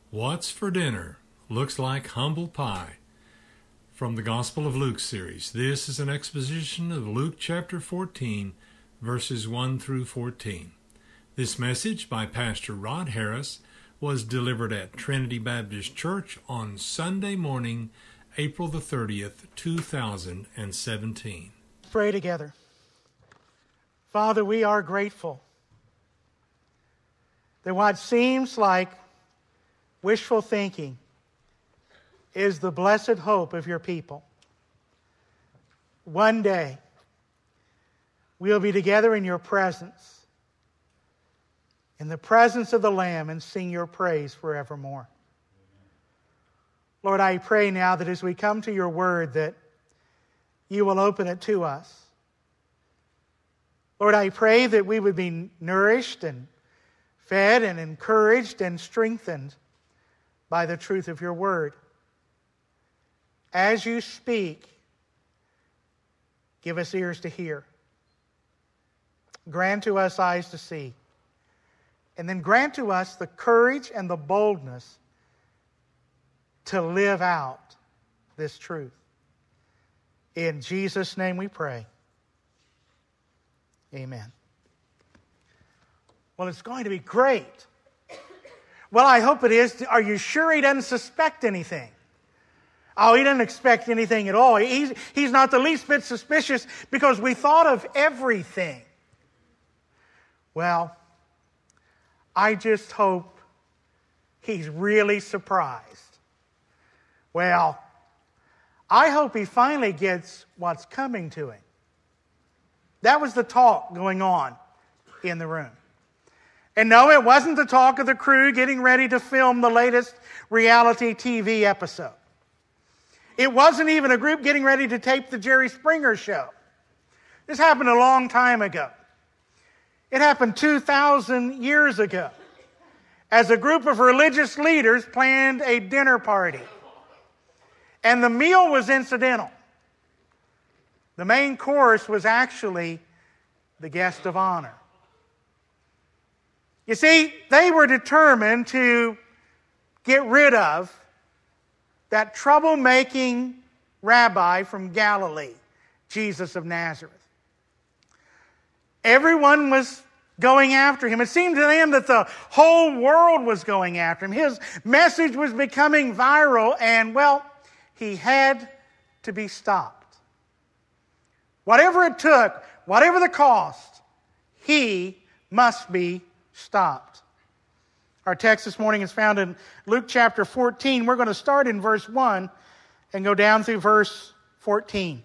What's for dinner? Looks like humble pie. From the Gospel of Luke series, this is an exposition of Luke chapter 14, verses 1 through 14. This message by Pastor Rod Harris was delivered at Trinity Baptist Church on Sunday morning, April the 30th, 2017. Pray together. Father, we are grateful that what seems like wishful thinking is the blessed hope of your people. One day, we'll be together in your presence, in the presence of the Lamb, and sing your praise forevermore. Lord, I pray now that as we come to your word, that you will open it to us. Lord, I pray that we would be nourished and fed and encouraged and strengthened by the truth of your word. As you speak, give us ears to hear. Grant to us eyes to see. And then grant to us the courage and the boldness to live out this truth. In Jesus' name we pray. Amen. Well, it's going to be great. Well, I hope it is. Are you sure he doesn't suspect anything? Oh, he doesn't expect anything at all. He's not the least bit suspicious because we thought of everything. Well, I just hope he's really surprised. Well, I hope he finally gets what's coming to him. That was the talk going on in the room. And no, it wasn't the talk of the crew getting ready to film the latest reality TV episode. It wasn't even a group getting ready to tape the Jerry Springer show. This happened a long time ago. It happened 2,000 years ago as a group of religious leaders planned a dinner party. And the meal was incidental. The main course was actually the guest of honor. You see, they were determined to get rid of that troublemaking rabbi from Galilee, Jesus of Nazareth. Everyone was going after him. It seemed to them that the whole world was going after him. His message was becoming viral, and, well, he had to be stopped. Whatever it took, whatever the cost, he must be stopped. Our text this morning is found in Luke chapter 14. We're going to start in verse 1 and go down through verse 14.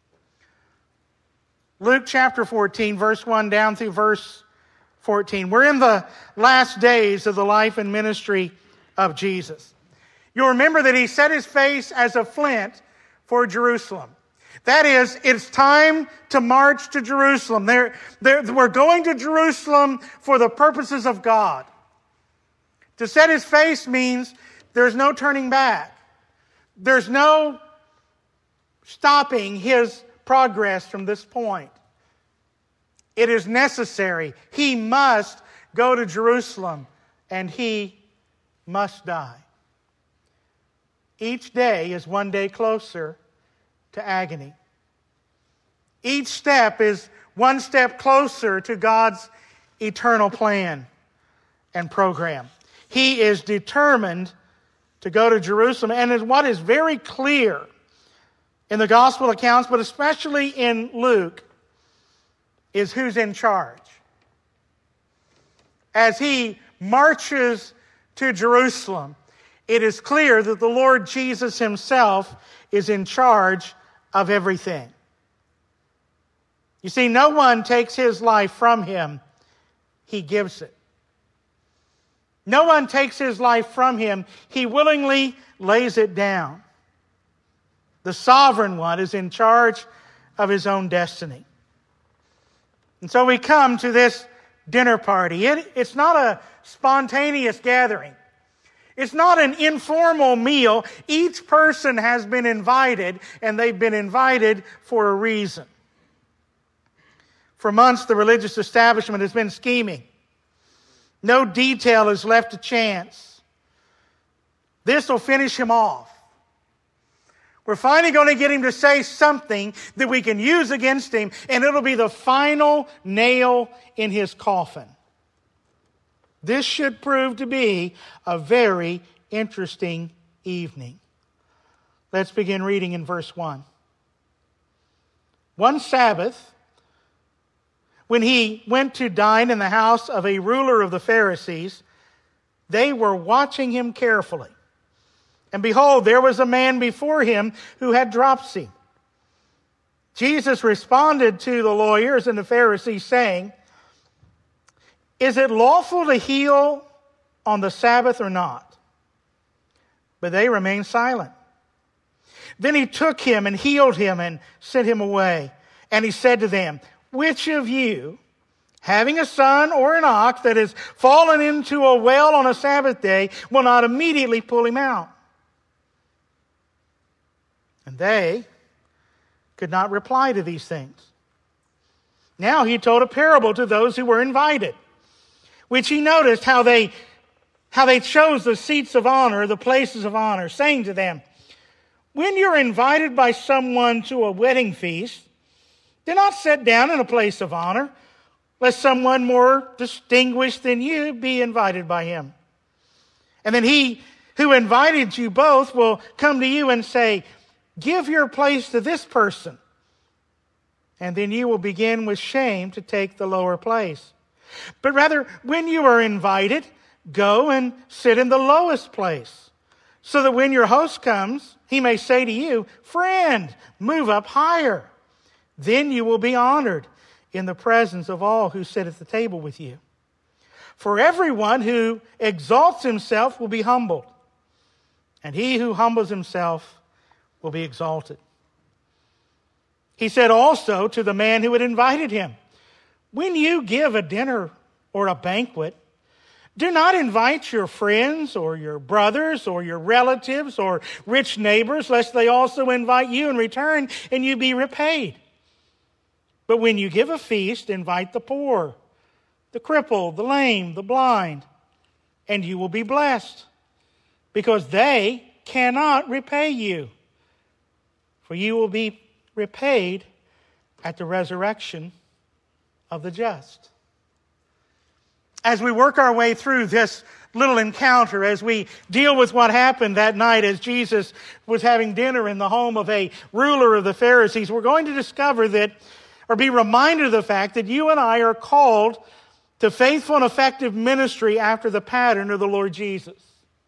Luke chapter 14, verse 1 down through verse 14. We're in the last days of the life and ministry of Jesus. You'll remember that he set his face as a flint for Jerusalem. That is, it's time to march to Jerusalem. We're going to Jerusalem for the purposes of God. To set his face means there's no turning back. There's no stopping his progress from this point. It is necessary. He must go to Jerusalem, and he must die. Each day is one day closer to agony. Each step is one step closer to God's eternal plan and program. He is determined to go to Jerusalem. And what is very clear in the gospel accounts, but especially in Luke, is who's in charge. As he marches to Jerusalem, it is clear that the Lord Jesus himself is in charge of everything. You see, no one takes his life from him. He gives it. No one takes his life from him. He willingly lays it down. The sovereign one is in charge of his own destiny. And so we come to this dinner party. It's not a spontaneous gathering. It's not an informal meal. Each person has been invited, and they've been invited for a reason. For months, the religious establishment has been scheming. No detail is left to chance. This will finish him off. We're finally going to get him to say something that we can use against him, and it'll be the final nail in his coffin. This should prove to be a very interesting evening. Let's begin reading in verse 1. One Sabbath, when he went to dine in the house of a ruler of the Pharisees, they were watching him carefully. And behold, there was a man before him who had dropsy. Jesus responded to the lawyers and the Pharisees, saying, "Is it lawful to heal on the Sabbath or not?" But they remained silent. Then he took him and healed him and sent him away. And he said to them, "Which of you, having a son or an ox that has fallen into a well on a Sabbath day, will not immediately pull him out?" And they could not reply to these things. Now he told a parable to those who were invited, which he noticed how they chose the seats of honor, the places of honor, saying to them, "When you're invited by someone to a wedding feast, do not sit down in a place of honor, lest someone more distinguished than you be invited by him. And then he who invited you both will come to you and say, 'Give your place to this person.' And then you will begin with shame to take the lower place. But rather, when you are invited, go and sit in the lowest place, so that when your host comes, he may say to you, 'Friend, move up higher.' Then you will be honored in the presence of all who sit at the table with you. For everyone who exalts himself will be humbled, and he who humbles himself will be exalted." He said also to the man who had invited him, "When you give a dinner or a banquet, do not invite your friends or your brothers or your relatives or rich neighbors, lest they also invite you in return and you be repaid. But when you give a feast, invite the poor, the crippled, the lame, the blind, and you will be blessed, because they cannot repay you. For you will be repaid at the resurrection of the just." As we work our way through this little encounter, as we deal with what happened that night as Jesus was having dinner in the home of a ruler of the Pharisees, we're going to discover that, or be reminded of the fact that you and I are called to faithful and effective ministry after the pattern of the Lord Jesus.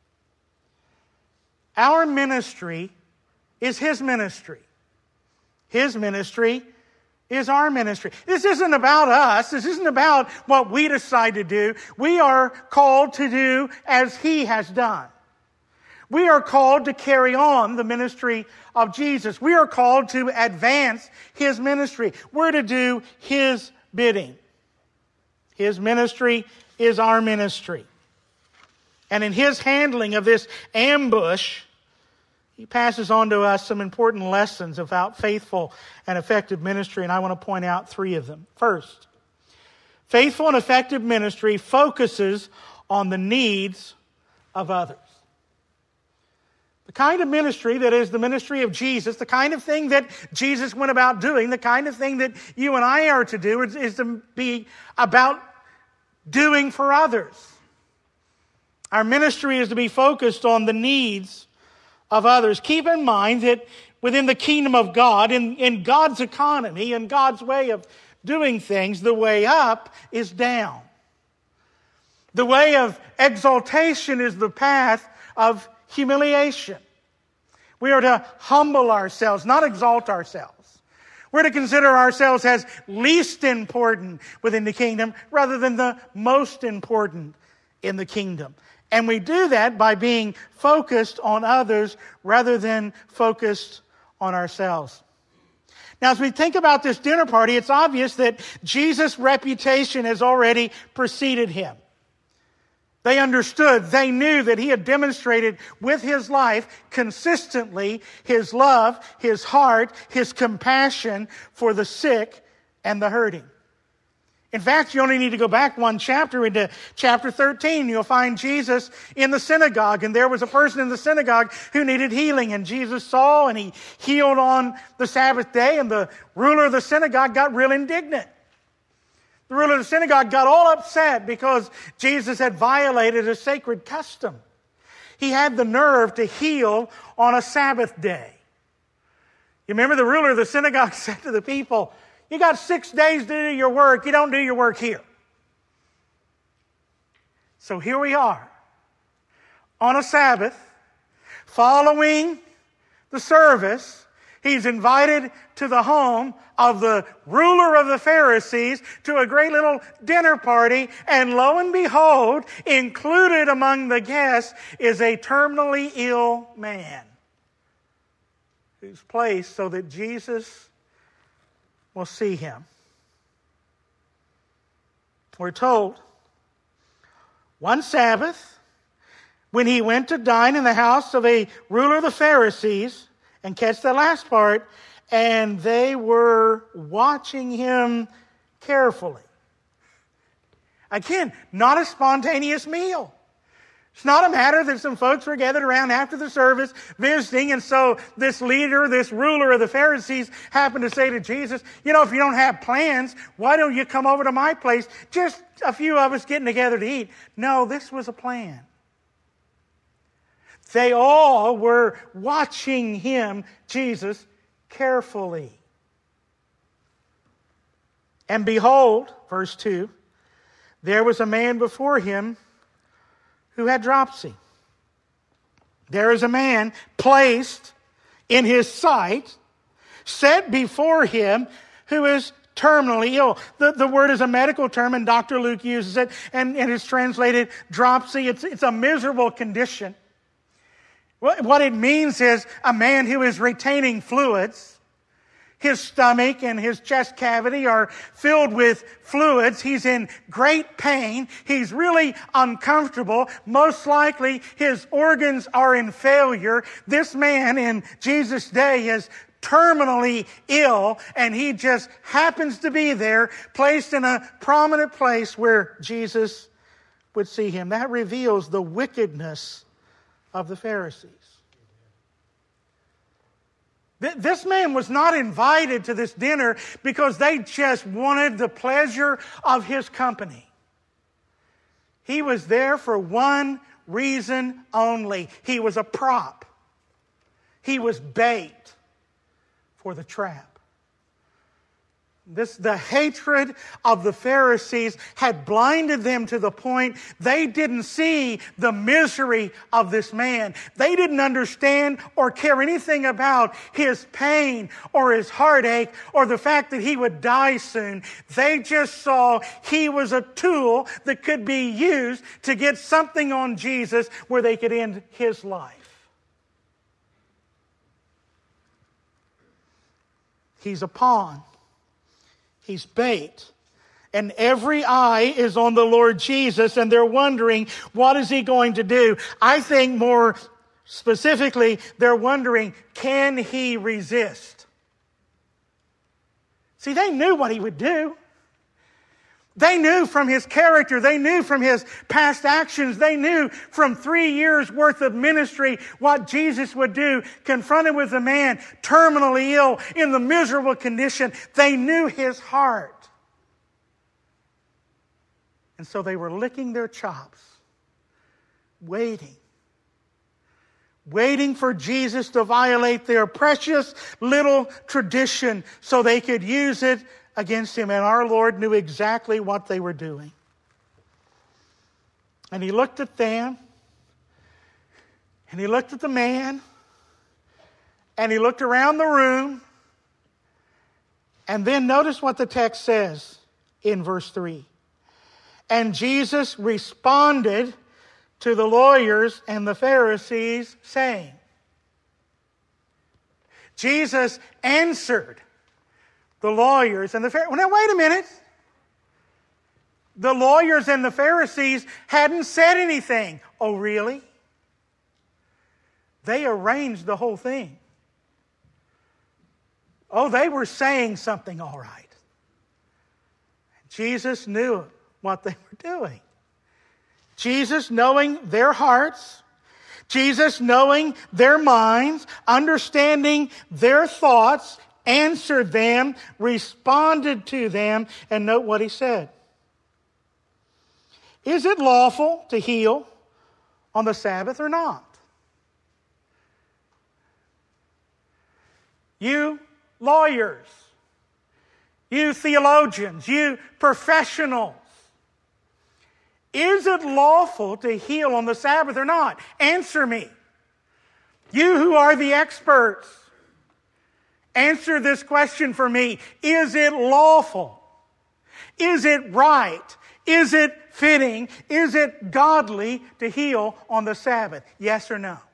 Our ministry is His ministry. His ministry is our ministry. This isn't about us. This isn't about what we decide to do. We are called to do as He has done. We are called to carry on the ministry of Jesus. We are called to advance His ministry. We're to do His bidding. His ministry is our ministry. And in His handling of this ambush, He passes on to us some important lessons about faithful and effective ministry, and I want to point out 3 of them. First, faithful and effective ministry focuses on the needs of others. The kind of ministry that is the ministry of Jesus, the kind of thing that Jesus went about doing, the kind of thing that you and I are to do is to be about doing for others. Our ministry is to be focused on the needs of others. Keep in mind that within the kingdom of God, in God's economy, in God's way of doing things, the way up is down. The way of exaltation is the path of humiliation. We are to humble ourselves, not exalt ourselves. We're to consider ourselves as least important within the kingdom rather than the most important in the kingdom. And we do that by being focused on others rather than focused on ourselves. Now, as we think about this dinner party, it's obvious that Jesus' reputation has already preceded Him. They understood, they knew that He had demonstrated with His life consistently His love, His heart, His compassion for the sick and the hurting. In fact, you only need to go back one chapter into chapter 13. You'll find Jesus in the synagogue, and there was a person in the synagogue who needed healing, and Jesus saw, and he healed on the Sabbath day, and the ruler of the synagogue got real indignant. The ruler of the synagogue got all upset because Jesus had violated a sacred custom. He had the nerve to heal on a Sabbath day. You remember the ruler of the synagogue said to the people, "You got 6 days to do your work. You don't do your work here." So here we are on a Sabbath, following the service. He's invited to the home of the ruler of the Pharisees to a great little dinner party. And lo and behold, included among the guests is a terminally ill man who's placed so that Jesus will see him. We're told one Sabbath, when he went to dine in the house of a ruler of the Pharisees, and catch the last part, and they were watching him carefully. Again, not a spontaneous meal. It's not a matter that some folks were gathered around after the service visiting, and so this leader, this ruler of the Pharisees happened to say to Jesus, "You know, if you don't have plans, why don't you come over to my place? Just a few of us getting together to eat." No, this was a plan. They all were watching him, Jesus, carefully. And behold, verse 2, there was a man before him who had dropsy. There is a man placed in his sight, set before him, who is terminally ill. The word is a medical term, and Dr. Luke uses it, and it is translated dropsy. It's a miserable condition. What it means is a man who is retaining fluids. His stomach and his chest cavity are filled with fluids. He's in great pain. He's really uncomfortable. Most likely his organs are in failure. This man in Jesus' day is terminally ill, and he just happens to be there, placed in a prominent place where Jesus would see him. That reveals the wickedness of the Pharisees. This man was not invited to this dinner because they just wanted the pleasure of his company. He was there for one reason only. He was a prop. He was bait for the trap. The hatred of the Pharisees had blinded them to the point they didn't see the misery of this man. They didn't understand or care anything about his pain or his heartache or the fact that he would die soon. They just saw he was a tool that could be used to get something on Jesus where they could end his life. He's a pawn. He's bait. And every eye is on the Lord Jesus, and they're wondering, what is he going to do? I think more specifically, they're wondering, can he resist? See, they knew what he would do. They knew from his character, they knew from his past actions, they knew from 3 years worth of ministry what Jesus would do, confronted with a man terminally ill in the miserable condition. They knew his heart. And so they were licking their chops, waiting for Jesus to violate their precious little tradition so they could use it against him. And our Lord knew exactly what they were doing. And he looked at them, and he looked at the man, and he looked around the room, and then notice what the text says in verse 3. And Jesus responded to the lawyers and the Pharisees, saying, Jesus answered the lawyers and the Pharisees. Now, wait a minute. The lawyers and the Pharisees hadn't said anything. Oh, really? They arranged the whole thing. Oh, they were saying something all right. Jesus knew what they were doing. Jesus, knowing their hearts, Jesus, knowing their minds, understanding their thoughts, answered them, responded to them, and note what he said. Is it lawful to heal on the Sabbath or not? You lawyers, you theologians, you professionals, is it lawful to heal on the Sabbath or not? Answer me. You who are the experts, answer this question for me. Is it lawful? Is it right? Is it fitting? Is it godly to heal on the Sabbath? Yes or no?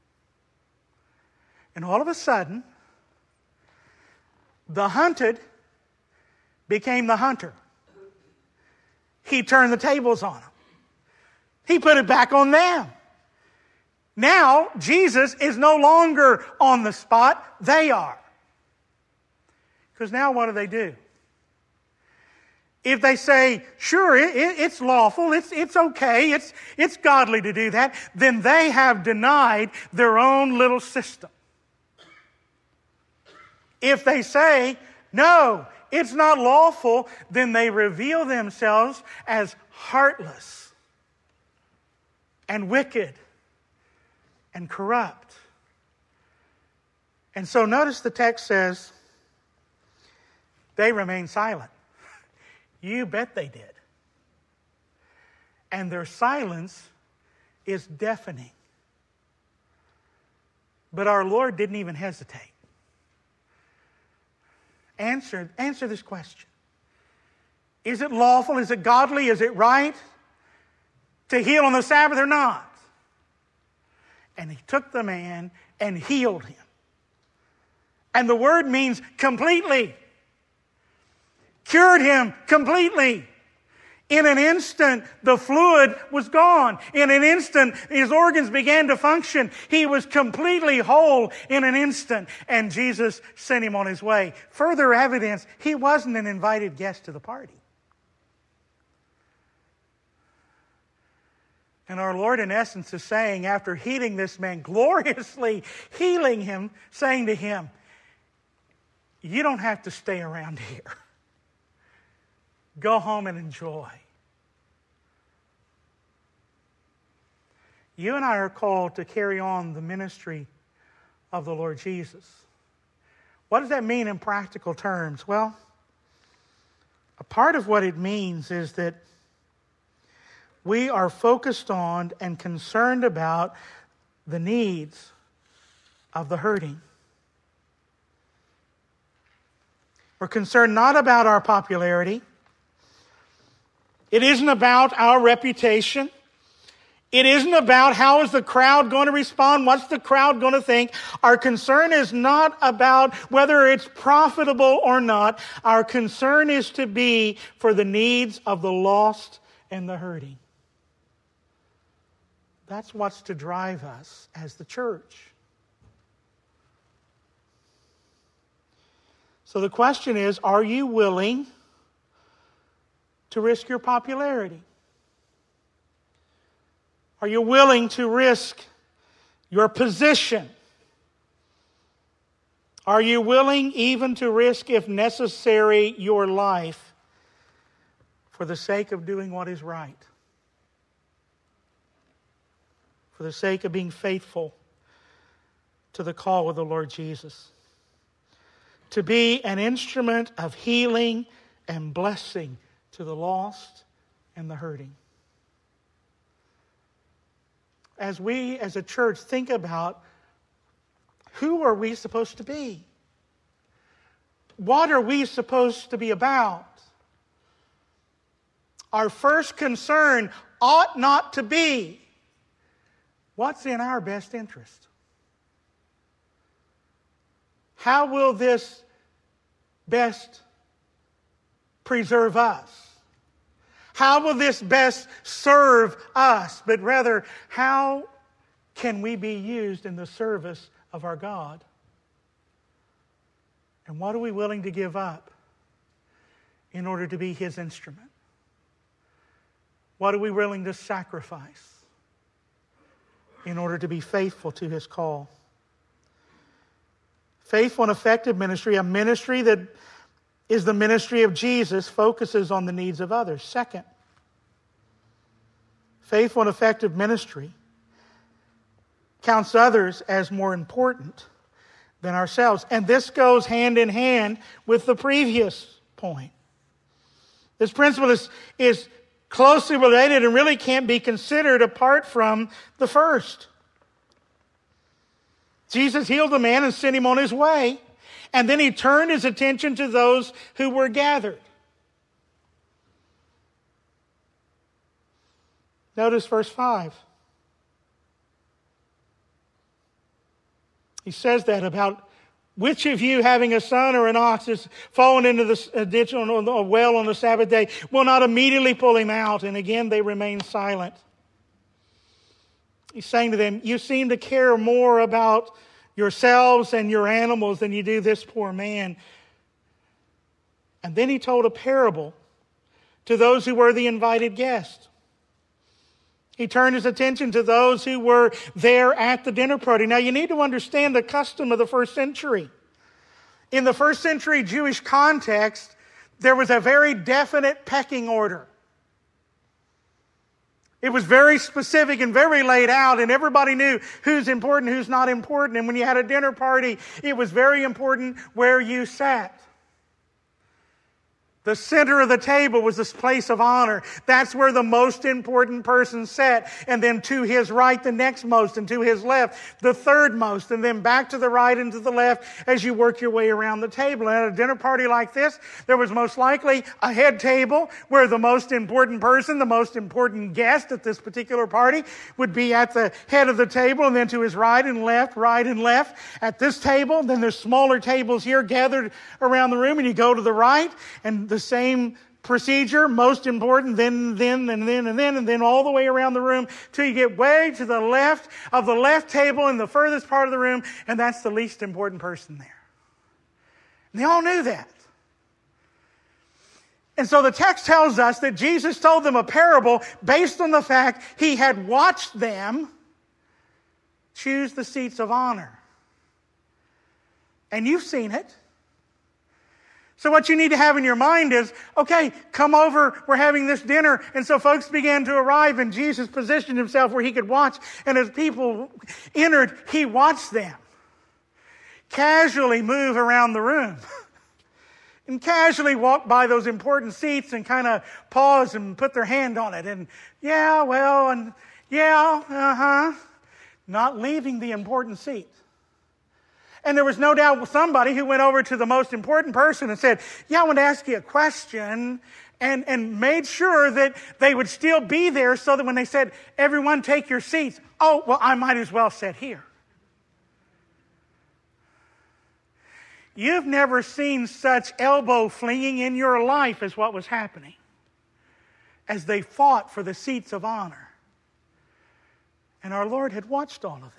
And all of a sudden, the hunted became the hunter. He turned the tables on them. He put it back on them. Now, Jesus is no longer on the spot. They are. Because now what do? If they say, sure, it's lawful, it's okay, it's godly to do that, then they have denied their own little system. If they say, no, it's not lawful, then they reveal themselves as heartless and wicked and corrupt. And so notice the text says, they remain silent. You bet they did. And their silence is deafening. But our Lord didn't even hesitate. Answer this question. Is it lawful? Is it godly? Is it right to heal on the Sabbath or not? And he took the man and healed him. And the word means completely. Cured him completely. In an instant, the fluid was gone. In an instant, his organs began to function. He was completely whole in an instant. And Jesus sent him on his way. Further evidence, he wasn't an invited guest to the party. And our Lord, in essence, is saying, after healing this man, gloriously healing him, saying to him, you don't have to stay around here. Go home and enjoy. You and I are called to carry on the ministry of the Lord Jesus. What does that mean in practical terms? Well, a part of what it means is that we are focused on and concerned about the needs of the hurting. We're concerned not about our popularity. It isn't about our reputation. It isn't about how is the crowd going to respond, what's the crowd going to think. Our concern is not about whether it's profitable or not. Our concern is to be for the needs of the lost and the hurting. That's what's to drive us as the church. So the question is, are you willing to risk your popularity? Are you willing to risk your position? Are you willing even to risk, if necessary, your life for the sake of doing what is right? For the sake of being faithful to the call of the Lord Jesus? To be an instrument of healing and blessing to the lost and the hurting. As we as a church think about who are we supposed to be? What are we supposed to be about? Our first concern ought not to be what's in our best interest. How will this best preserve us? How will this best serve us? But rather, how can we be used in the service of our God? And what are we willing to give up in order to be His instrument? What are we willing to sacrifice in order to be faithful to His call? Faithful and effective ministry, a ministry that is the ministry of Jesus, focuses on the needs of others. Second, faithful and effective ministry counts others as more important than ourselves. And this goes hand in hand with the previous point. This principle is closely related and really can't be considered apart from the first. Jesus healed a man and sent him on his way, and then He turned His attention to those who were gathered. Notice verse 5. He says that about which of you, having a son or an ox, has fallen into the ditch or a well on the Sabbath day, will not immediately pull him out? And again, they remain silent. He's saying to them, you seem to care more about yourselves and your animals than you do this poor man. And then He told a parable to those who were the invited guests. He turned His attention to those who were there at the dinner party. Now, you need to understand the custom of the first century. In the first century Jewish context, there was a very definite pecking order. It was very specific and very laid out, and everybody knew who's important, who's not important. And when you had a dinner party, it was very important where you sat. The center of the table was this place of honor. That's where the most important person sat. And then to his right, the next most, and to his left, the third most, and then back to the right and to the left as you work your way around the table. And at a dinner party like this, there was most likely a head table where the most important person, the most important guest at this particular party, would be at the head of the table, and then to his right and left at this table. Then there's smaller tables here gathered around the room, and you go to the right, and the same procedure, most important, then, and then all the way around the room till you get way to the left of the left table in the furthest part of the room, and that's the least important person there. And they all knew that. And so the text tells us that Jesus told them a parable based on the fact He had watched them choose the seats of honor. And you've seen it. So what you need to have in your mind is, okay, come over, we're having this dinner. And so folks began to arrive, and Jesus positioned Himself where He could watch. And as people entered, He watched them casually move around the room and casually walk by those important seats and kind of pause and put their hand on it. And not leaving the important seat. And there was no doubt somebody who went over to the most important person and said, I want to ask you a question, and made sure that they would still be there so that when they said, everyone take your seats, I might as well sit here. You've never seen such elbow flinging in your life as what was happening as they fought for the seats of honor. And our Lord had watched all of this.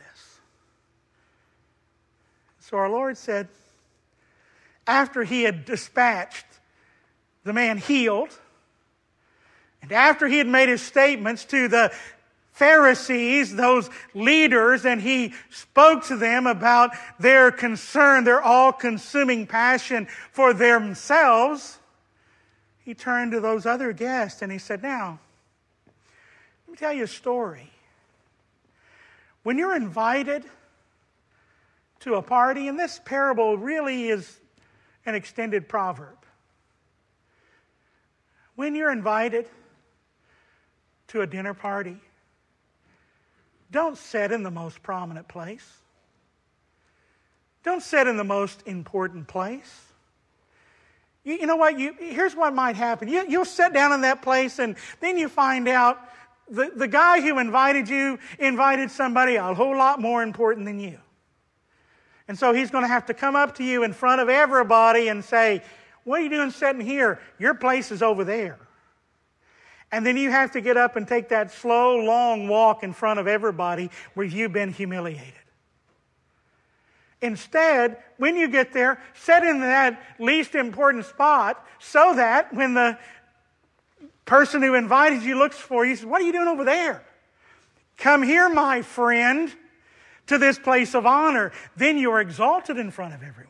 So our Lord said, after He had dispatched the man healed, and after He had made His statements to the Pharisees, those leaders, and He spoke to them about their concern, their all-consuming passion for themselves, He turned to those other guests and He said, now, let me tell you a story. When you're invited to a party, and this parable really is an extended proverb. When you're invited to a dinner party, don't sit in the most prominent place. Don't sit in the most important place. You know what? Here's what might happen. You'll sit down in that place, and then you find out the guy who invited you invited somebody a whole lot more important than you. And so he's going to have to come up to you in front of everybody and say, what are you doing sitting here? Your place is over there. And then you have to get up and take that slow, long walk in front of everybody where you've been humiliated. Instead, when you get there, sit in that least important spot so that when the person who invited you looks for you, says, "What are you doing over there? Come here, my friend, to this place of honor." Then you are exalted in front of everyone.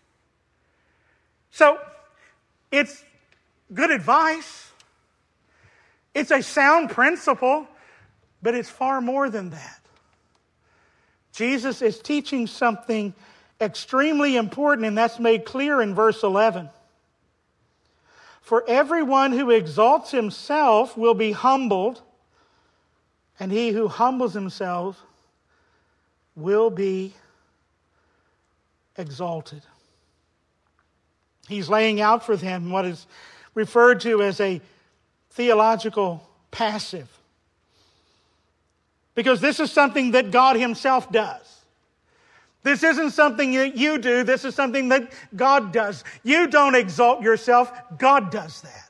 So, it's good advice. It's a sound principle, but it's far more than that. Jesus is teaching something extremely important, and that's made clear in verse 11. For everyone who exalts himself will be humbled, and he who humbles himself will be exalted. He's laying out for them what is referred to as a theological passive. Because this is something that God Himself does. This isn't something that you do. This is something that God does. You don't exalt yourself. God does that.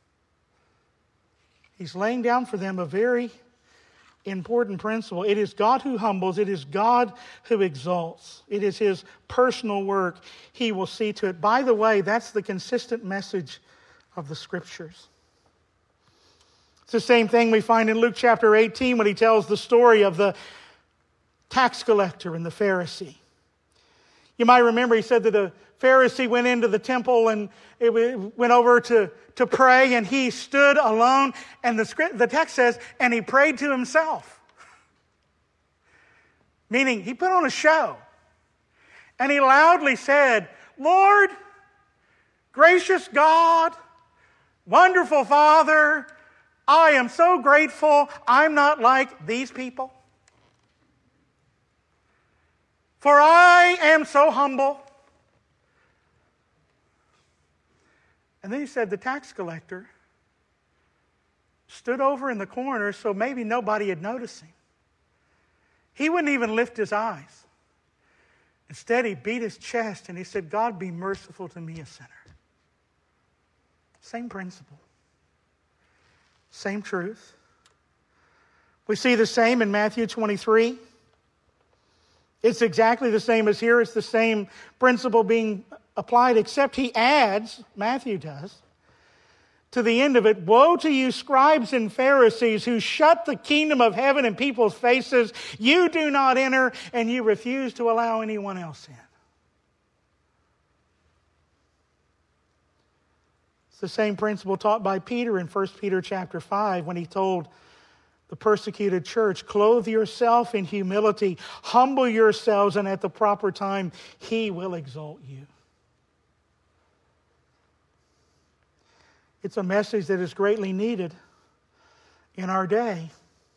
He's laying down for them a very important principle. It is God who humbles. It is God who exalts. It is His personal work. He will see to it. By the way, that's the consistent message of the Scriptures. It's the same thing we find in Luke chapter 18 when he tells the story of the tax collector and the Pharisee. You might remember he said that a Pharisee went into the temple and went over to pray, and he stood alone, and the text says, and he prayed to himself. Meaning he put on a show. And he loudly said, "Lord, gracious God, wonderful Father, I am so grateful I'm not like these people. For I am so humble." And then he said the tax collector stood over in the corner so maybe nobody had noticed him. He wouldn't even lift his eyes. Instead, he beat his chest and he said, "God, be merciful to me, a sinner." Same principle. Same truth. We see the same in Matthew 23. It's exactly the same as here. It's the same principle being applied, except he adds, Matthew does, to the end of it, "Woe to you, scribes and Pharisees, who shut the kingdom of heaven in people's faces. You do not enter, and you refuse to allow anyone else in." It's the same principle taught by Peter in 1 Peter chapter 5 when he told the persecuted church, "Clothe yourself in humility, humble yourselves, and at the proper time He will exalt you." It's a message that is greatly needed in our day.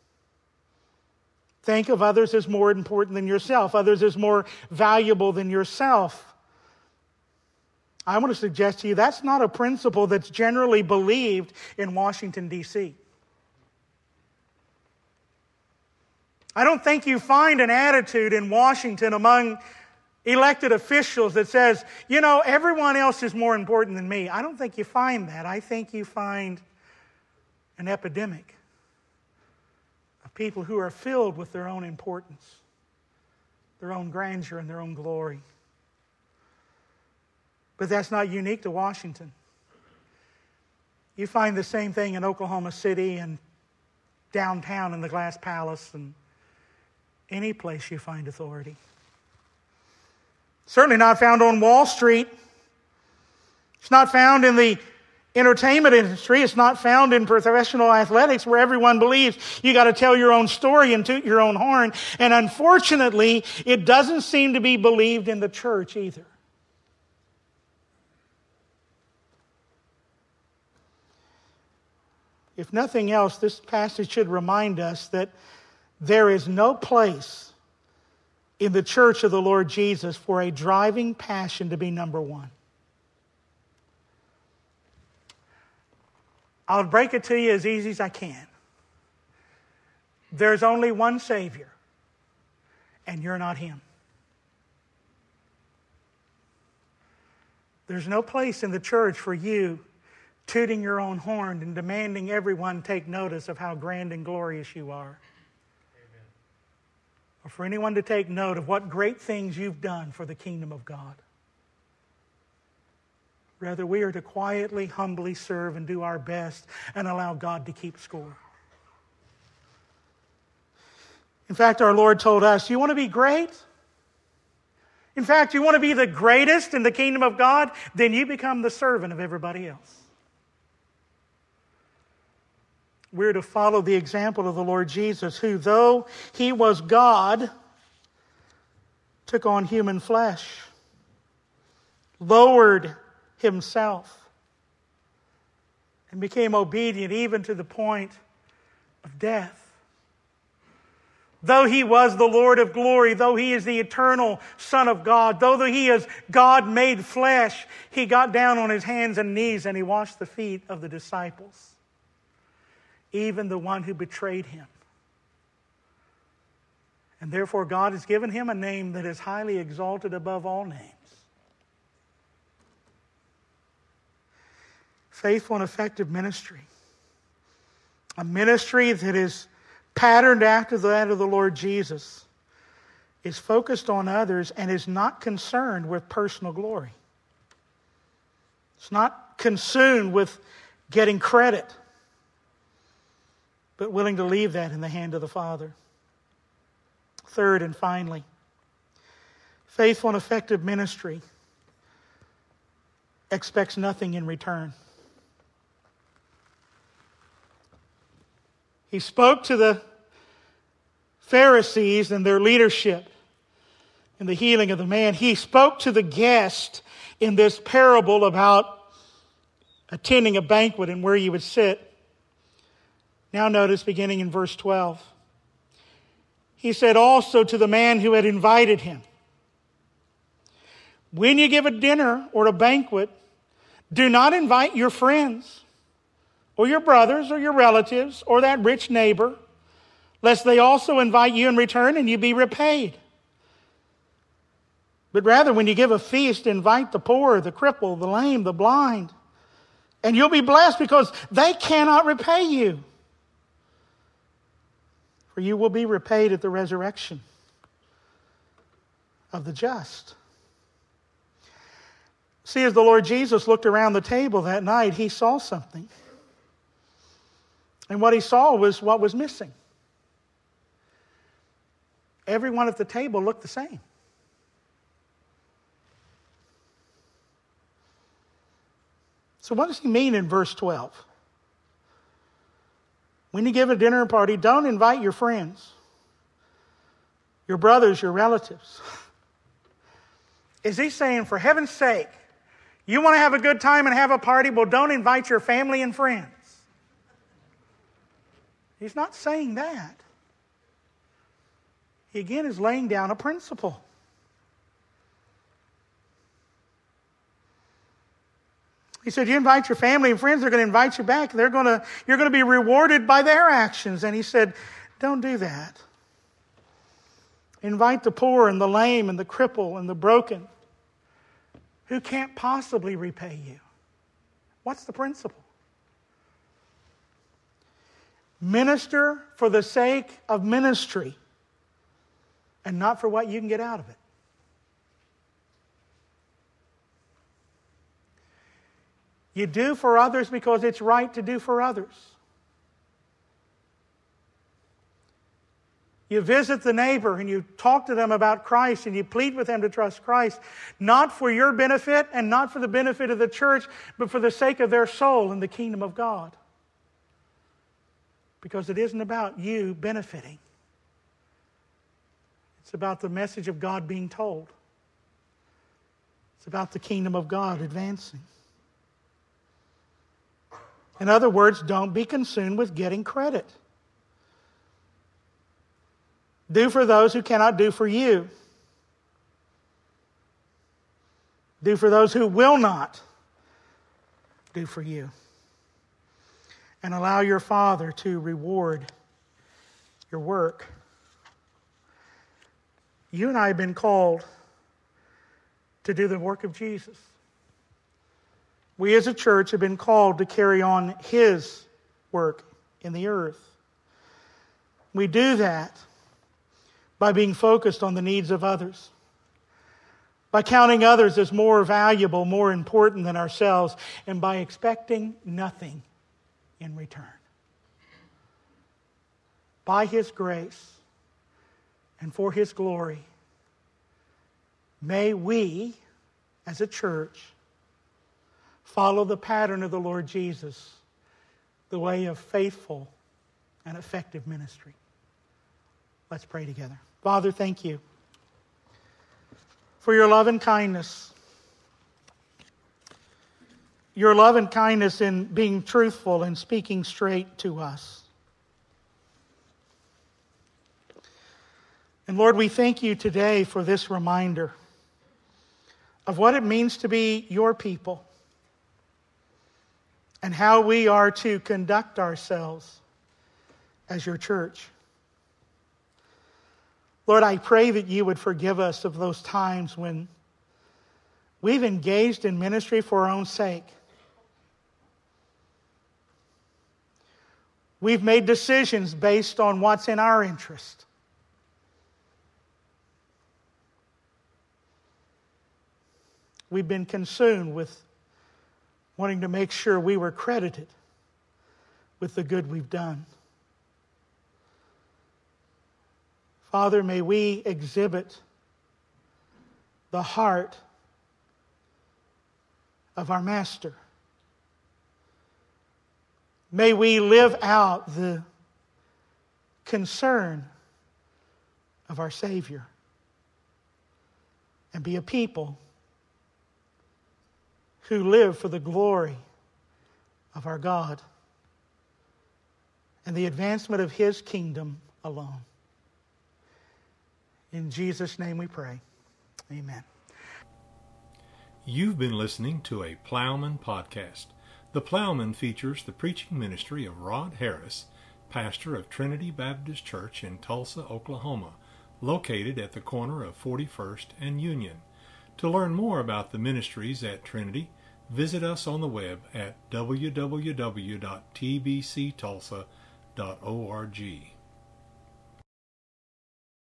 Think of others as more important than yourself, others as more valuable than yourself. I want to suggest to you that's not a principle that's generally believed in Washington, D.C. I don't think you find an attitude in Washington among elected officials that says, everyone else is more important than me. I don't think you find that. I think you find an epidemic of people who are filled with their own importance, their own grandeur, and their own glory. But that's not unique to Washington. You find the same thing in Oklahoma City and downtown in the Glass Palace and any place you find authority. Certainly not found on Wall Street. It's not found in the entertainment industry. It's not found in professional athletics where everyone believes you got to tell your own story and toot your own horn. And unfortunately, it doesn't seem to be believed in the church either. If nothing else, this passage should remind us that there is no place in the church of the Lord Jesus for a driving passion to be number one. I'll break it to you as easy as I can. There's only one Savior, and you're not Him. There's no place in the church for you tooting your own horn and demanding everyone take notice of how grand and glorious you are. Amen. or for anyone to take note of what great things you've done for the kingdom of God. Rather, we are to quietly, humbly serve and do our best and allow God to keep score. In fact, our Lord told us, you want to be great? In fact, you want to be the greatest in the kingdom of God? Then you become the servant of everybody else. We're to follow the example of the Lord Jesus, who, though he was God, took on human flesh, lowered himself, and became obedient even to the point of death. Though he was the Lord of glory, though he is the eternal Son of God, though he is God made flesh, he got down on his hands and knees and he washed the feet of the disciples, even the one who betrayed him. And therefore God has given him a name that is highly exalted above all names. Faithful and effective ministry. A ministry that is patterned after that of the Lord Jesus, is focused on others and is not concerned with personal glory. It's not consumed with getting credit, but willing to leave that in the hand of the Father. Third and finally, faithful and effective ministry expects nothing in return. He spoke to the Pharisees and their leadership in the healing of the man. He spoke to the guest in this parable about attending a banquet and where you would sit. Now notice, beginning in verse 12. He said also to the man who had invited him, when you give a dinner or a banquet, do not invite your friends, or your brothers, or your relatives, or that rich neighbor, lest they also invite you in return and you be repaid. But rather, when you give a feast, invite the poor, the crippled, the lame, the blind, and you'll be blessed because they cannot repay you. For you will be repaid at the resurrection of the just. See, as the Lord Jesus looked around the table that night, he saw something. And what he saw was what was missing. Everyone at the table looked the same. So what does he mean in verse 12? When you give a dinner party, don't invite your friends, your brothers, your relatives. Is he saying, for heaven's sake, you want to have a good time and have a party? Well, don't invite your family and friends. He's not saying that. He again is laying down a principle. He said, you invite your family and friends, they're going to invite you back. You're going to be rewarded by their actions. And he said, don't do that. Invite the poor and the lame and the cripple and the broken who can't possibly repay you. What's the principle? Minister for the sake of ministry and not for what you can get out of it. You do for others because it's right to do for others. You visit the neighbor and you talk to them about Christ and you plead with them to trust Christ, not for your benefit and not for the benefit of the church, but for the sake of their soul in the kingdom of God. Because it isn't about you benefiting. It's about the message of God being told. It's about the kingdom of God advancing. In other words, don't be consumed with getting credit. Do for those who cannot do for you. Do for those who will not do for you. And allow your Father to reward your work. You and I have been called to do the work of Jesus. We as a church have been called to carry on His work in the earth. We do that by being focused on the needs of others, by counting others as more valuable, more important than ourselves, and by expecting nothing in return. By His grace and for His glory, may we, as a church, follow the pattern of the Lord Jesus, the way of faithful and effective ministry. Let's pray together. Father, thank you for your love and kindness. Your love and kindness in being truthful and speaking straight to us. And Lord, we thank you today for this reminder of what it means to be your people and how we are to conduct ourselves as your church. Lord, I pray that you would forgive us of those times when we've engaged in ministry for our own sake. We've made decisions based on what's in our interest. We've been consumed with wanting to make sure we were credited with the good we've done. Father, may we exhibit the heart of our Master. May we live out the concern of our Savior and be a people who live for the glory of our God and the advancement of His kingdom alone. In Jesus' name we pray. Amen. You've been listening to a Plowman podcast. The Plowman features the preaching ministry of Rod Harris, pastor of Trinity Baptist Church in Tulsa, Oklahoma, located at the corner of 41st and Union. To learn more about the ministries at Trinity, visit us on the web at www.tbctulsa.org.